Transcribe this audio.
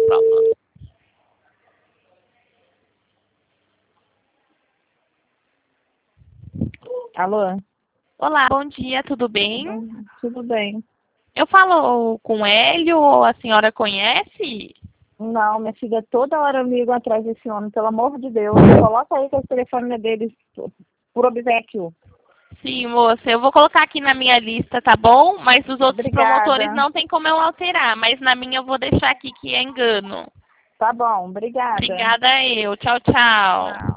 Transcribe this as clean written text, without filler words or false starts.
prova. Alô? Olá, bom dia, tudo bem? Tudo bem. Eu falo com o Hélio, ou a senhora conhece? Não, minha filha, toda hora eu ligo atrás desse homem, pelo amor de Deus. Coloca aí que o telefone deles por obséquio. Sim, moça, eu vou colocar aqui na minha lista, tá bom? Mas os outros Obrigada. promotores não tem como eu alterar, mas na minha eu vou deixar aqui que é engano. Tá bom, obrigada. Obrigada eu. Tchau, tchau. Tchau.